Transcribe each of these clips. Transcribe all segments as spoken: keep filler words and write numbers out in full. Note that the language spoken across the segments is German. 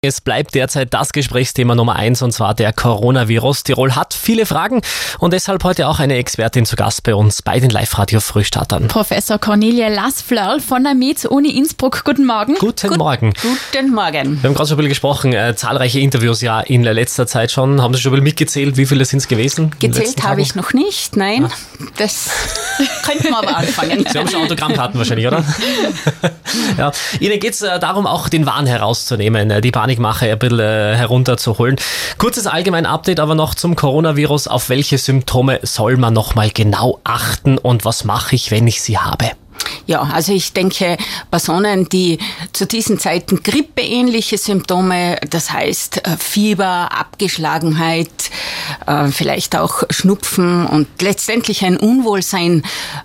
Es bleibt derzeit das Gesprächsthema Nummer eins, und zwar der Coronavirus. Tirol hat viele Fragen und deshalb heute auch eine Expertin zu Gast bei uns bei den Live-Radio-Frühstartern. Professor Cornelia Lass-Flörl von der M E Z-Uni Innsbruck. Guten Morgen. Guten Gut, Morgen. Guten Morgen. Wir haben gerade schon ein bisschen gesprochen, äh, zahlreiche Interviews ja in letzter Zeit schon. Haben Sie schon ein bisschen mitgezählt? Wie viele sind es gewesen? Gezählt habe ich noch nicht, nein. Ah. Das könnten wir aber anfangen. Sie haben schon Autogrammkarten wahrscheinlich, oder? Ja. Ihnen geht es äh, darum, auch den Wahn herauszunehmen, äh, die Panikmache ein bisschen äh, herunterzuholen. Kurzes allgemein Update aber noch zum Coronavirus. Auf welche Symptome soll man nochmal genau achten und was mache ich, wenn ich sie habe? Ja, also ich denke, Personen, die zu diesen Zeiten grippeähnliche Symptome, das heißt Fieber, Abgeschlagenheit, vielleicht auch Schnupfen und letztendlich ein Unwohlsein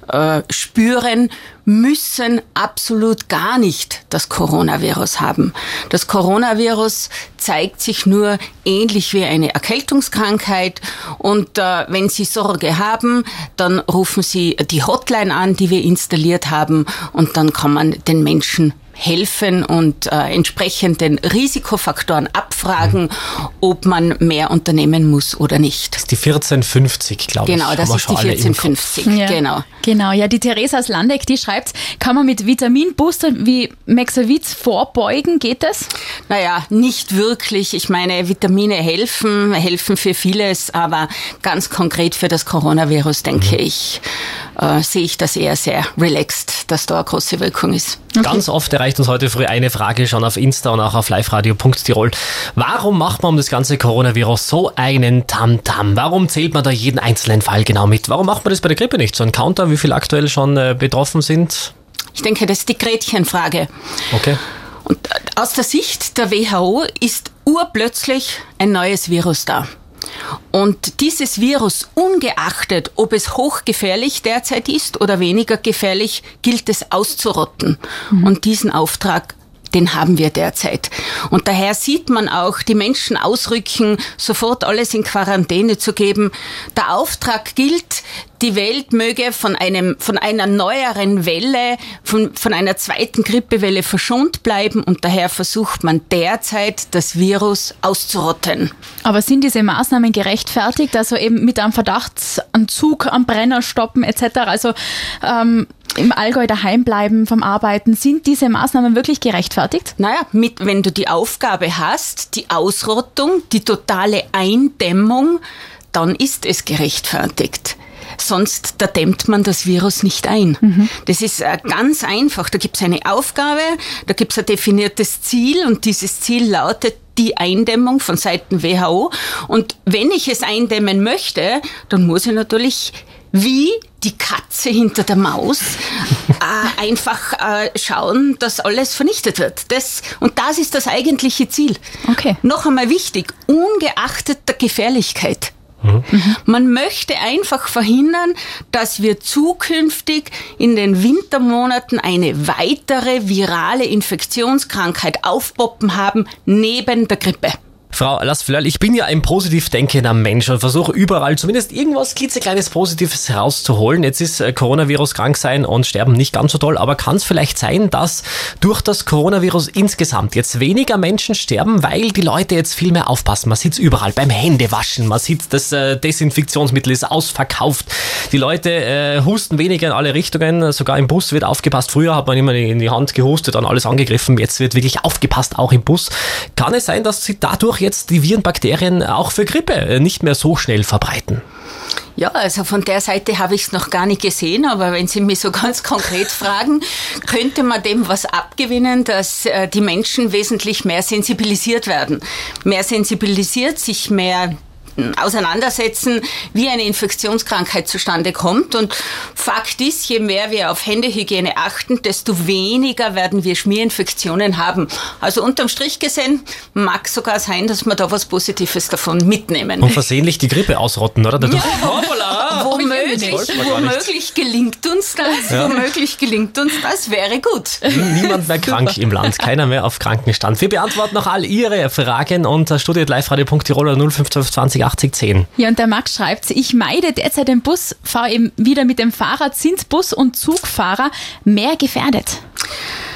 spüren, müssen absolut gar nicht das Coronavirus haben. Das Coronavirus zeigt sich nur ähnlich wie eine Erkältungskrankheit und äh, wenn Sie Sorge haben, dann rufen Sie die Hotline an, die wir installiert haben, und dann kann man den Menschen helfen und äh, entsprechend den Risikofaktoren abfragen, ob man mehr unternehmen muss oder nicht. Das ist die vierzehn fünfzig, glaube ich. Genau, das ist die vierzehn fünfzig, ja. genau. Genau, ja, die Theresa aus Landeck, die schreibt, kann man mit Vitaminbooster wie Mexavit vorbeugen, geht das? Naja, nicht wirklich. Ich meine, Vitamine helfen, helfen für vieles, aber ganz konkret für das Coronavirus, denke mhm. ich, äh, sehe ich das eher sehr relaxed, dass da eine große Wirkung ist. Okay. Ganz oft erreicht uns heute früh eine Frage schon auf Insta und auch auf liveradio punkt tirol. Warum macht man um das ganze Coronavirus so einen Tamtam? Warum zählt man da jeden einzelnen Fall genau mit? Warum macht man das bei der Grippe nicht? So ein Counter, wie viele aktuell schon äh, betroffen sind? Ich denke, das ist die Gretchenfrage. Okay. Und aus der Sicht der W H O ist urplötzlich ein neues Virus da. Und dieses Virus, ungeachtet, ob es hochgefährlich derzeit ist oder weniger gefährlich, gilt es auszurotten. Mhm. Und diesen Auftrag, den haben wir derzeit. Und daher sieht man auch, die Menschen ausrücken, sofort alles in Quarantäne zu geben. Der Auftrag gilt, die Welt möge von einem, von einer neueren Welle, von, von einer zweiten Grippewelle verschont bleiben, und daher versucht man derzeit, das Virus auszurotten. Aber sind diese Maßnahmen gerechtfertigt? Also eben mit einem Verdachtsanzug am Brenner stoppen et cetera. Also ähm, im Allgäu daheim bleiben vom Arbeiten. Sind diese Maßnahmen wirklich gerechtfertigt? Naja, mit, wenn du die Aufgabe hast, die Ausrottung, die totale Eindämmung, dann ist es gerechtfertigt. Sonst, da dämmt man das Virus nicht ein. Mhm. Das ist äh, ganz einfach. Da gibt es eine Aufgabe, da gibt es ein definiertes Ziel, und dieses Ziel lautet die Eindämmung von Seiten W H O. Und wenn ich es eindämmen möchte, dann muss ich natürlich wie die Katze hinter der Maus äh, einfach äh, schauen, dass alles vernichtet wird. Das, und das ist das eigentliche Ziel. Okay. Noch einmal wichtig, ungeachtet der Gefährlichkeit. Mhm. Man möchte einfach verhindern, dass wir zukünftig in den Wintermonaten eine weitere virale Infektionskrankheit aufpoppen haben, neben der Grippe. Frau Lass-Flörl, ich bin ja ein positiv denkender Mensch und versuche überall zumindest irgendwas klitzekleines Positives herauszuholen. Jetzt ist Coronavirus, krank sein und sterben nicht ganz so toll, aber kann es vielleicht sein, dass durch das Coronavirus insgesamt jetzt weniger Menschen sterben, weil die Leute jetzt viel mehr aufpassen? Man sieht es überall beim Händewaschen, man sieht, das äh, Desinfektionsmittel ist ausverkauft. Die Leute äh, husten weniger in alle Richtungen, sogar im Bus wird aufgepasst. Früher hat man immer in die Hand gehustet, dann alles angegriffen, jetzt wird wirklich aufgepasst, auch im Bus. Kann es sein, dass sie dadurch jetzt die Viren, Bakterien auch für Grippe nicht mehr so schnell verbreiten? Ja, also von der Seite habe ich es noch gar nicht gesehen, aber wenn Sie mich so ganz konkret fragen, könnte man dem was abgewinnen, dass äh, die Menschen wesentlich mehr sensibilisiert werden. Mehr sensibilisiert, sich mehr auseinandersetzen, wie eine Infektionskrankheit zustande kommt. Und Fakt ist, je mehr wir auf Händehygiene achten, desto weniger werden wir Schmierinfektionen haben. Also unterm Strich gesehen mag es sogar sein, dass wir da was Positives davon mitnehmen. Und versehentlich die Grippe ausrotten, oder? Dadurch, ja, womöglich, womöglich gelingt uns das, ja. womöglich gelingt uns das, wäre gut. Niemand mehr krank im Land, keiner mehr auf Krankenstand. Wir beantworten noch all Ihre Fragen unter studio punkt live radio punkt tirol oder null fünf zwölf zwanzig achtzig zehn. Ja, und der Max schreibt, ich meide derzeit den Bus, fahre eben wieder mit dem Fahrrad. Sind Bus- und Zugfahrer mehr gefährdet?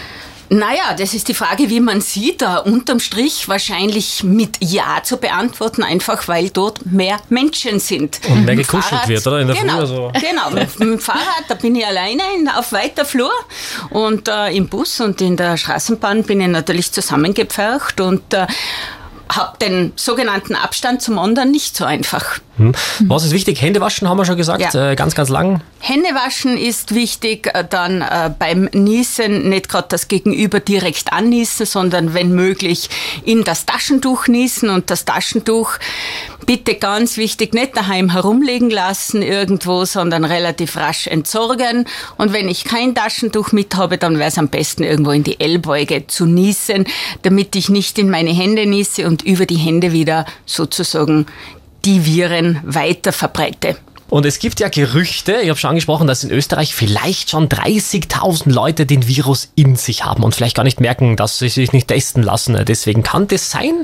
Naja, das ist die Frage, wie man sieht. Da unterm Strich wahrscheinlich mit Ja zu beantworten, einfach weil dort mehr Menschen sind. Und mehr gekuschelt wird, oder? In der genau, Früh, also. Genau, mit dem Fahrrad, da bin ich alleine in, auf weiter Flur und äh, im Bus und in der Straßenbahn bin ich natürlich zusammengepfercht und äh, habe den sogenannten Abstand zum anderen nicht so einfach. Hm. Was ist wichtig? Hände waschen, haben wir schon gesagt, ja. äh, ganz, ganz lang. Hände waschen ist wichtig, dann äh, beim Niesen nicht gerade das Gegenüber direkt anniesen, sondern wenn möglich in das Taschentuch niesen und das Taschentuch bitte ganz wichtig nicht daheim herumliegen lassen irgendwo, sondern relativ rasch entsorgen. Und wenn ich kein Taschentuch mit habe, dann wäre es am besten irgendwo in die Ellbeuge zu niesen, damit ich nicht in meine Hände niese und über die Hände wieder sozusagen die Viren weiter verbreite. Und es gibt ja Gerüchte, ich habe schon angesprochen, dass in Österreich vielleicht schon dreißigtausend Leute den Virus in sich haben und vielleicht gar nicht merken, dass sie sich nicht testen lassen. Deswegen kann das sein?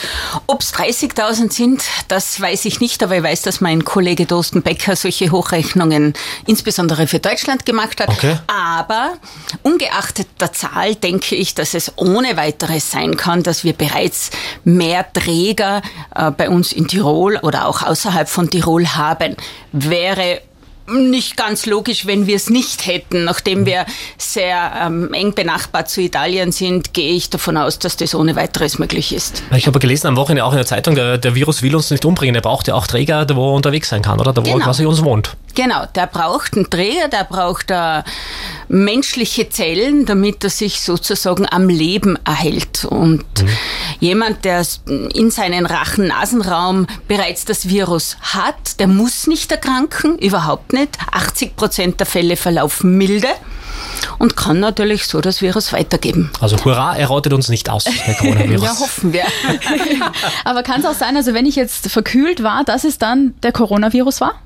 Ob es dreißigtausend sind, das weiß ich nicht, aber ich weiß, dass mein Kollege Thorsten Becker solche Hochrechnungen insbesondere für Deutschland gemacht hat. Okay. Aber ungeachtet der Zahl denke ich, dass es ohne weiteres sein kann, dass wir bereits mehr Träger äh, bei uns in Tirol oder auch außerhalb von Tirol haben. Wäre nicht ganz logisch, wenn wir es nicht hätten. Nachdem wir sehr ähm, eng benachbart zu Italien sind, gehe ich davon aus, dass das ohne weiteres möglich ist. Ich habe gelesen am Wochenende auch in der Zeitung, der, der Virus will uns nicht umbringen. Er braucht ja auch Träger, da wo er unterwegs sein kann, oder? Da wo genau. er quasi uns wohnt. Genau, der braucht einen Träger, der braucht äh, menschliche Zellen, damit er sich sozusagen am Leben erhält. Und mhm. jemand, der in seinen Rachen-Nasenraum bereits das Virus hat, der muss nicht erkranken, überhaupt nicht. achtzig Prozent der Fälle verlaufen milde und kann natürlich so das Virus weitergeben. Also hurra, er rottet uns nicht aus, der Coronavirus. Ja, hoffen wir. Aber kann es auch sein, also wenn ich jetzt verkühlt war, dass es dann der Coronavirus war?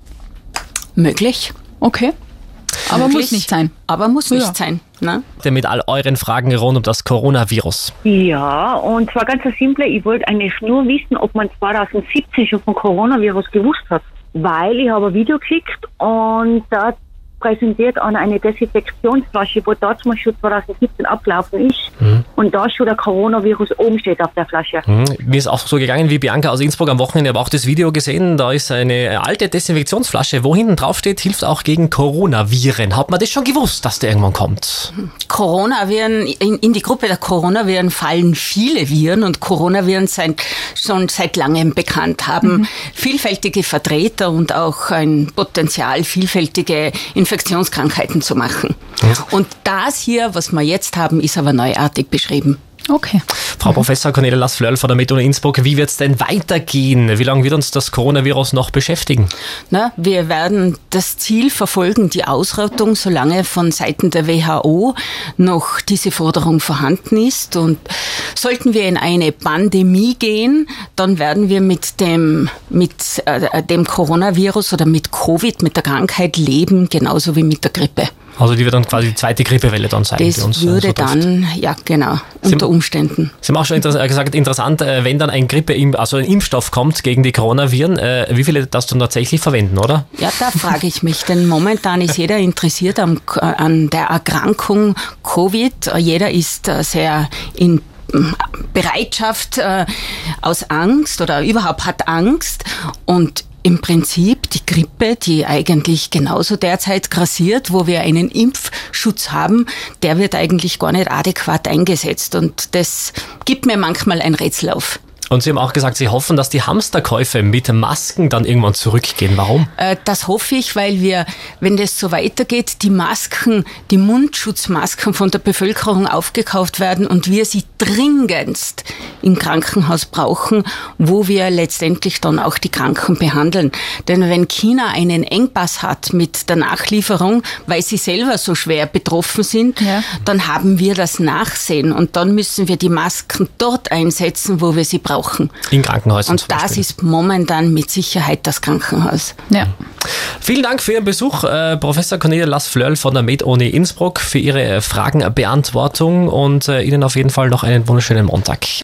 Möglich. Okay. Aber Möglich, muss nicht sein. Aber muss nicht ja. sein. Ne? Mit all euren Fragen rund um das Coronavirus. Ja, und zwar ganz simple. Ich wollte eigentlich nur wissen, ob man zwanzig siebzehn schon vom Coronavirus gewusst hat. Weil ich habe ein Video geschickt und da präsentiert an eine Desinfektionsflasche, wo dort mal schon zwanzig siebzehn abgelaufen ist mhm. und da schon der Coronavirus oben steht auf der Flasche. Mhm. Mir ist auch so gegangen wie Bianca aus Innsbruck am Wochenende, habe auch das Video gesehen, da ist eine alte Desinfektionsflasche, wo hinten drauf steht, hilft auch gegen Coronaviren. Hat man das schon gewusst, dass der irgendwann kommt? Coronaviren, in, in die Gruppe der Coronaviren fallen viele Viren und Coronaviren sind schon seit langem bekannt, haben mhm. vielfältige Vertreter und auch ein Potenzial, vielfältige Infektionskrankheiten zu machen. Ja. Und das hier, was wir jetzt haben, ist aber neuartig beschrieben. Okay. Frau mhm. Professor Cornelia Lass-Flörl von der Med-Uni Innsbruck, wie wird es denn weitergehen? Wie lange wird uns das Coronavirus noch beschäftigen? Na, wir werden das Ziel verfolgen, die Ausrottung, solange von Seiten der W H O noch diese Forderung vorhanden ist. Und sollten wir in eine Pandemie gehen, dann werden wir mit dem, mit, äh, dem Coronavirus oder mit Covid, mit der Krankheit leben, genauso wie mit der Grippe. Also die wird dann quasi die zweite Grippewelle dann sein. Das die uns würde so dann, ja genau, unter Sie, Umständen. Sie haben auch schon inter- gesagt, interessant, wenn dann ein Grippe, also ein Impfstoff kommt gegen die Coronaviren, äh, wie viele das dann tatsächlich verwenden, oder? Ja, da frage ich mich, denn momentan ist jeder interessiert am, an der Erkrankung Covid. Jeder ist sehr in Bereitschaft äh, aus Angst oder überhaupt hat Angst und im Prinzip die Grippe, die eigentlich genauso derzeit grassiert, wo wir einen Impfschutz haben, der wird eigentlich gar nicht adäquat eingesetzt. Und das gibt mir manchmal ein Rätsel auf. Und Sie haben auch gesagt, Sie hoffen, dass die Hamsterkäufe mit Masken dann irgendwann zurückgehen. Warum? Das hoffe ich, weil wir, wenn das so weitergeht, die Masken, die Mundschutzmasken von der Bevölkerung aufgekauft werden und wir sie dringendst im Krankenhaus brauchen, wo wir letztendlich dann auch die Kranken behandeln. Denn wenn China einen Engpass hat mit der Nachlieferung, weil sie selber so schwer betroffen sind, ja. dann haben wir das Nachsehen und dann müssen wir die Masken dort einsetzen, wo wir sie brauchen. In Krankenhäusern. Und das ist momentan mit Sicherheit das Krankenhaus. Ja. Vielen Dank für Ihren Besuch, äh, Professor Cornelia Lass-Flörl von der Med-Uni Innsbruck, für Ihre Fragenbeantwortung und äh, Ihnen auf jeden Fall noch einen wunderschönen Montag.